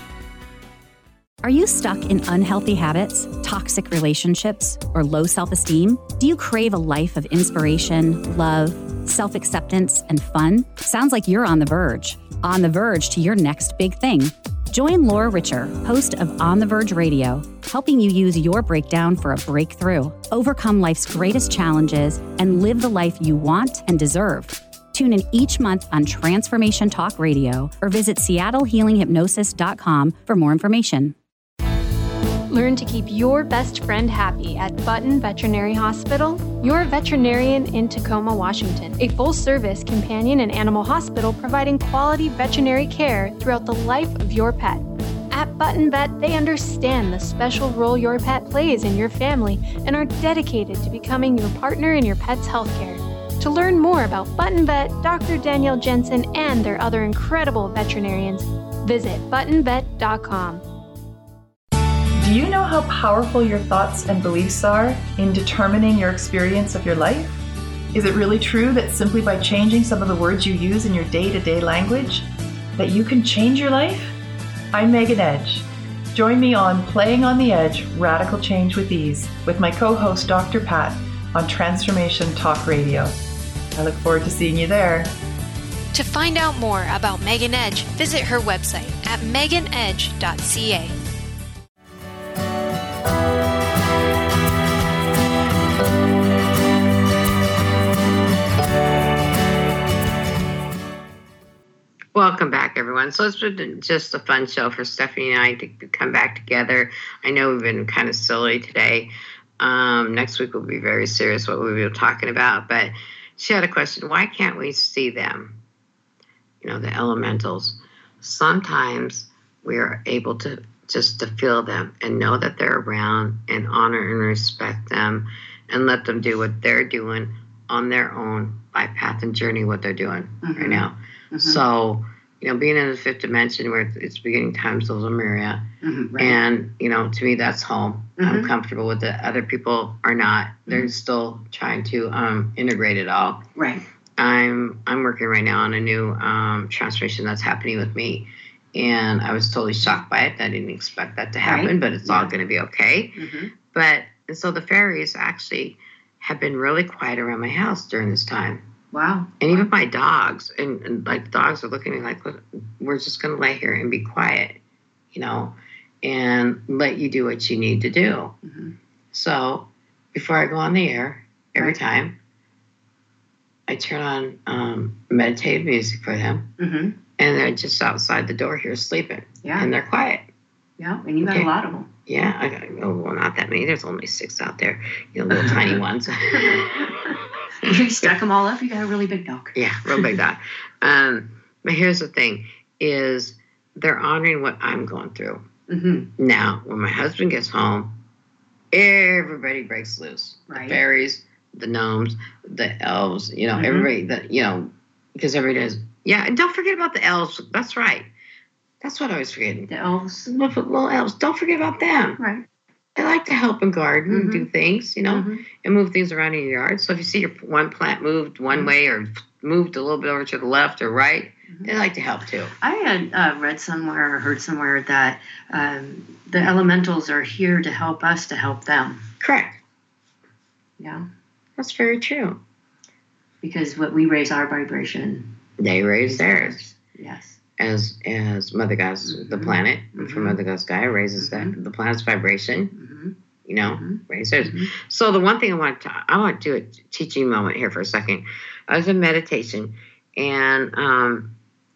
Are you stuck in unhealthy habits, toxic relationships, or low self-esteem? Do you crave a life of inspiration, love, self-acceptance, and fun? Sounds like you're on the verge. On the verge to your next big thing. Join Laura Richer, host of On the Verge Radio, helping you use your breakdown for a breakthrough, overcome life's greatest challenges, and live the life you want and deserve. Tune in each month on Transformation Talk Radio or visit Seattle Healing Hypnosis dot com for more information. Learn to keep your best friend happy at Button Veterinary Hospital, your veterinarian in Tacoma, Washington. A full-service companion and animal hospital providing quality veterinary care throughout the life of your pet. At Button Vet, they understand the special role your pet plays in your family and are dedicated to becoming your partner in your pet's healthcare. To learn more about Button Vet, Doctor Danielle Jensen, and their other incredible veterinarians, visit button vet dot com. Do you know how powerful your thoughts and beliefs are in determining your experience of your life? Is it really true that simply by changing some of the words you use in your day-to-day language, that you can change your life? I'm Megan Edge. Join me on Playing on the Edge, Radical Change with Ease, with my co-host Doctor Pat on Transformation Talk Radio. I look forward to seeing you there. To find out more about Megan Edge, visit her website at megan edge dot c a. Welcome back, everyone. So it's been just a fun show for Stephanie and I to come back together. I know we've been kind of silly today. Um, next week we'll be very serious what we were talking about. But she had a question. Why can't we see them? You know, the elementals. Sometimes we are able to just to feel them and know that they're around and honor and respect them and let them do what they're doing on their own life path and journey, what they're doing mm-hmm. right now. Mm-hmm. So, you know, being in the fifth dimension where it's beginning times of Lemuria, mm-hmm, right. and, you know, to me, that's home. Mm-hmm. I'm comfortable with it. Other people are not. They're mm-hmm. still trying to um, integrate it all. Right. I'm I'm working right now on a new um, transformation that's happening with me. And I was totally shocked by it. I didn't expect that to happen, right. but it's yeah. all going to be okay. Mm-hmm. But, and so the fairies actually have been really quiet around my house during this time. Wow. And even my dogs, and, and like the dogs are looking at me like, look, we're just going to lay here and be quiet, you know, and let you do what you need to do. Mm-hmm. So before I go on the air, every right. time, I turn on um, meditative music for them. Mm-hmm. And they're just outside the door here sleeping. Yeah. And they're quiet. Yeah, and you got okay. a lot of them. Yeah, I got, oh, well, not that many. There's only six out there, you know, little tiny ones. You stack them all up, you got a really big dog. Yeah, real big dog. Um, but here's the thing, is they're honoring what I'm going through. Mm-hmm. Now, when my husband gets home, everybody breaks loose. Right. The fairies, the gnomes, the elves, you know, mm-hmm. everybody, that you know, because everybody does. Yeah, and don't forget about the elves. That's right. That's what I was forgetting. The elves. Little, little elves. Don't forget about them. Right. They like to help and garden mm-hmm. and do things, you know, mm-hmm. and move things around in your yard. So if you see your one plant moved one mm-hmm. way or moved a little bit over to the left or right, mm-hmm. they like to help too. I had uh, read somewhere or heard somewhere that um, the elementals are here to help us to help them. Correct. Yeah. That's very true. Because what we raise our vibration. they raise theirs. Yes. As as Mother God's Mm-hmm. the planet, Mm-hmm. from Mother God's Gaia raises Mm-hmm. that the planet's vibration. Mm-hmm. You know, Mm-hmm. raise theirs. Mm-hmm. So the one thing I want to I want to do a teaching moment here for a second. I was in meditation, and um,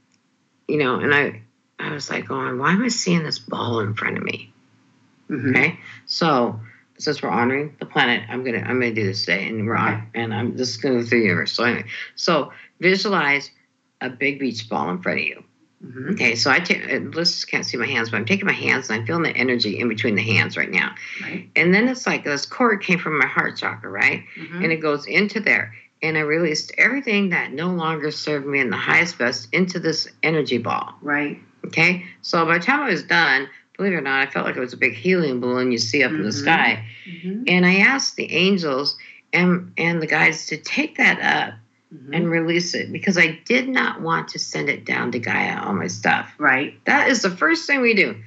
you know, and I I was like going, why am I seeing this ball in front of me? Mm-hmm. Okay, so since we're honoring the planet, I'm gonna I'm gonna do this today, and we're on, and I'm just gonna go through the universe. So anyway, so visualize a big beach ball in front of you. Mm-hmm. Okay, so I take. Listeners can't see my hands, but I'm taking my hands and I'm feeling the energy in between the hands right now. Right. And then it's like this cord came from my heart chakra, right? Mm-hmm. And it goes into there, and I released everything that no longer served me in the highest best into this energy ball. Right. Okay, so by the time I was done, believe it or not, I felt like it was a big helium balloon you see up Mm-hmm. in the sky. Mm-hmm. And I asked the angels and and the guides to take that up Mm-hmm. and release it, because I did not want to send it down to Gaia, all my stuff. Right. That is the first thing we do.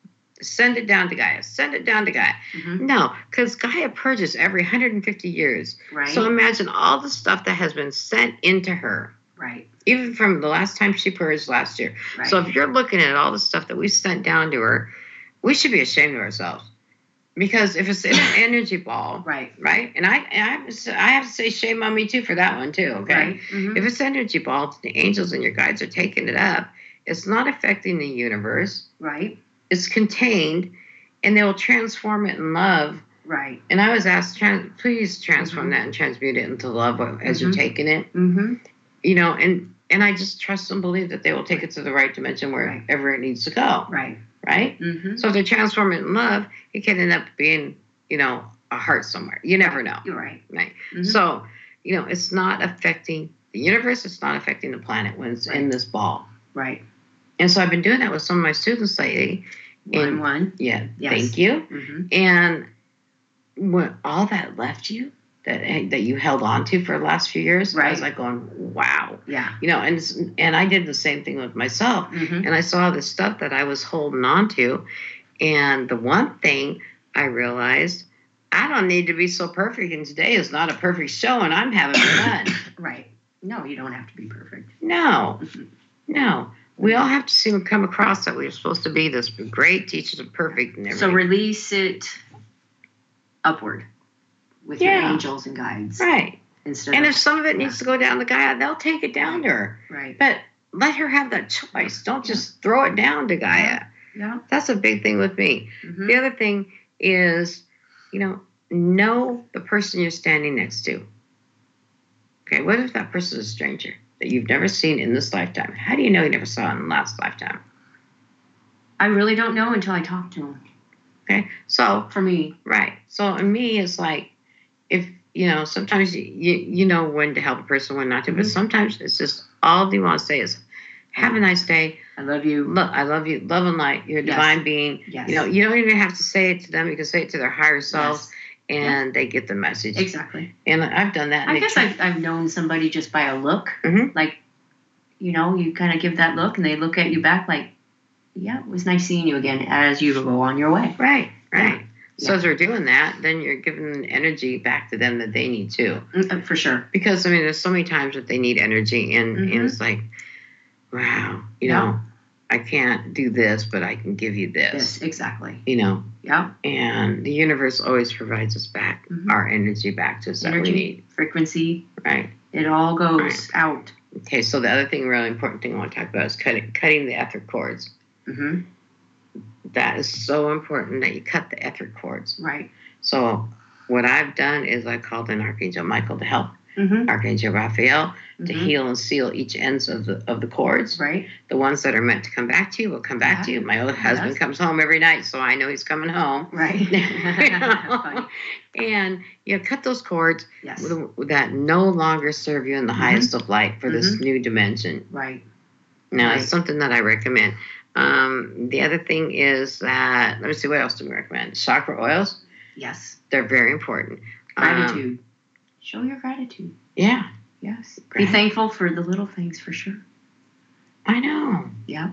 Send it down to Gaia. Send it down to Gaia. Mm-hmm. No, because Gaia purges every one hundred fifty years. Right. So imagine all the stuff that has been sent into her, Right. even from the last time she purged last year. Right. So if you're looking at all the stuff that we sent down to her, we should be ashamed of ourselves. Because if it's in an energy ball, Right. right? And I, I, have to say, I have to say shame on me too for that one too, okay? Right. Mm-hmm. If it's energy ball, the angels and your guides are taking it up. It's not affecting the universe. Right. It's contained, and they will transform it in love. Right. And I was asked, trans, please transform Mm-hmm. that and transmute it into love as you're Mhm. taking it. Mm-hmm. You know, and and I just trust and believe that they will take it to the right dimension wherever it needs to go. Right. Right? Mm-hmm. So if they transform it in love, it can end up being, you know, a heart somewhere. You never know. You're right. Right. Mhm. So, you know, it's not affecting the universe. It's not affecting the planet when it's in Right. this ball. Right. And so I've been doing that with some of my students lately. One And- one. Yeah. Yes. Thank you. Mm-hmm. And when all that left you, that that you held on to for the last few years, I was Right. like going, wow. Yeah. You know, and it's- and I did the same thing with myself. Mm-hmm. And I saw the stuff that I was holding on to. And the one thing I realized, I don't need to be so perfect. And today is not a perfect show, and I'm having fun. Right. No, you don't have to be perfect. No, no. We all have to see come across that we're supposed to be this great teachers of perfect and everything. So release it upward with your Yeah. angels and guides. Right. Instead And of, if some of it yeah. needs to go down to Gaia, they'll take it down to her. Right. But let her have that choice. Don't just throw it down to Gaia. Yeah. That's a big thing with me. Mm-hmm. The other thing is, you know, know the person you're standing next to. Okay, what if that person is a stranger that you've never seen in this lifetime? How do you know you never saw in the last lifetime? I really don't know until I talk to them. Okay, so For me. right. So in me, it's like if you know, sometimes you you, you know when to help a person, when not to. But Mhm. sometimes it's just all you want to say is, "Have a nice day. I love you. Look, I love you. Love and light. You're a Yes. divine being. Yes. You know, you don't even have to say it to them. You can say it to their higher selves, Yes. and they get the message. Exactly. And I've done that. and I they guess try- I've, I've known somebody just by a look. Mhm. Like, you know, you kind of give that look and they look at you back like, yeah, it was nice seeing you again as you go on your way. Right, right. So Yeah. as they're doing that, then you're giving energy back to them that they need too. Mm, uh, For sure. Because I mean, there's so many times that they need energy, and, Mhm. and it's like, wow, you Yeah. know, I can't do this, but I can give you this. Yes, exactly. You know, Yeah. and the universe always provides us back Mhm. our energy back to us that we Energy, need. frequency, Right. it all goes Right. out. Okay. So the other thing, really important thing I want to talk about is cutting cutting the etheric cords. Mm-hmm. That is so important that you cut the etheric cords. Right. So what I've done is I called in Archangel Michael to help Mm-hmm. Archangel Raphael to Mhm. heal and seal each ends of the of the cords. Right. The ones that are meant to come back to you will come back Yeah. to you. My old husband Yes. comes home every night, so I know he's coming home. Right. You know? Funny. And you know, cut those cords Yes. with- that no longer serve you in the Mhm. highest of light for this Mhm. new dimension. Right. Now, Right. it's something that I recommend. Um, the other thing is that, let me see, what else do we recommend? Chakra oils, Yes. they're very important. Um, Gratitude. Show your gratitude. yeah, Yes. Be Grat- thankful for the little things for sure. I know. Yeah.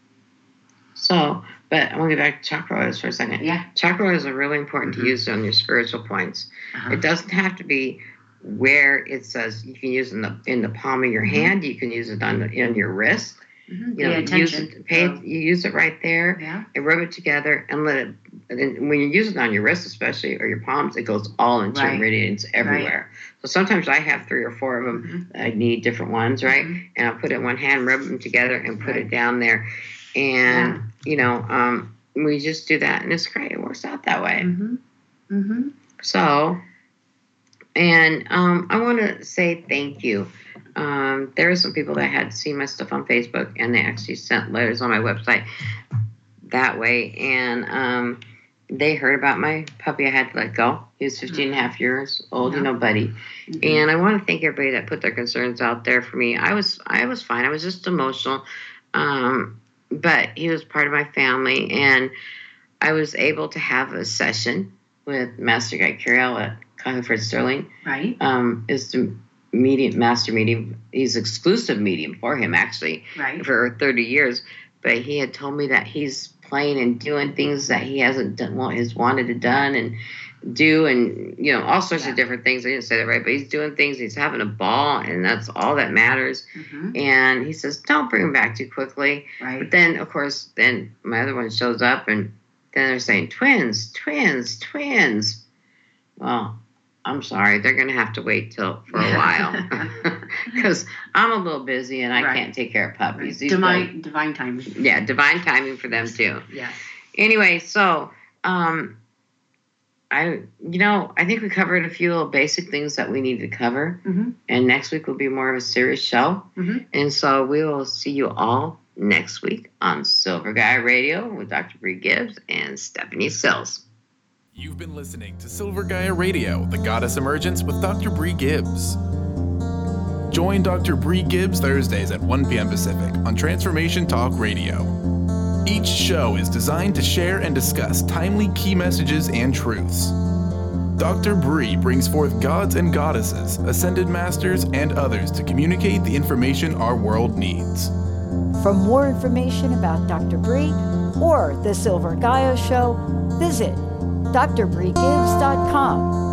So, but I want to get back to chakra oils for a second. Yeah. Chakra oils are really important Mhm. to use on your spiritual points. Uh-huh. It doesn't have to be where it says you can use it in the in the palm of your Mm-hmm. hand. You can use it on the, in your wrist. Mm-hmm. You know, Pay use attention. it, pay, So- you use it right there Yeah. and rub it together and let it. And then when you use it on your wrist, especially or your palms, it goes all into Right. your meridians everywhere. So sometimes I have three or four of them. Mm-hmm. I need different ones, right? And I'll put it in one hand, rub them together, and put it down there. And you know, um, we just do that, and it's great. It works out that way. Mm-hmm. Mm-hmm. So, and um, I want to say thank you. Um, there are some people that had seen my stuff on Facebook, and they actually sent letters on my website that way. And um, they heard about my puppy I had to let go. He was fifteen and a half years old, you know, Buddy. Mm-hmm. And I want to thank everybody that put their concerns out there for me. I was, I was fine. I was just emotional. Um, but he was part of my family, and I was able to have a session with Master Guy Curiel at Concord Sterling. Right. Um, is the medium, master medium. He's exclusive medium for him, actually, Right. for thirty years. But he had told me that he's playing and doing things that he hasn't done, well, has wanted to done and do, and you know, all sorts of different things. I didn't say that right, but he's doing things. He's having a ball, and that's all that matters. Mm-hmm. And he says, "Don't bring him back too quickly." Right. But then, of course, then my other one shows up, and then they're saying, "Twins, twins, twins." Well, I'm sorry, they're going to have to wait till for a while because I'm a little busy and I Right. can't take care of puppies. These Divine, guys- divine timing. yeah, divine timing for them too. Yeah. Anyway, so um, I, you know, I think we covered a few little basic things that we need to cover, Mm-hmm. and next week will be more of a serious show. Mm-hmm. And so we will see you all next week on Silver Guy Radio with Doctor Bree Gibbs and Stephanie Sills. You've been listening to Silver Gaia Radio, the Goddess Emergence with Doctor Bree Gibbs. Join Doctor Bree Gibbs Thursdays at one p.m. Pacific on Transformation Talk Radio. Each show is designed to share and discuss timely key messages and truths. Doctor Bree brings forth gods and goddesses, ascended masters, and others to communicate the information our world needs. For more information about Doctor Bree or The Silver Gaia Show, visit D R Bree Gibbs dot com.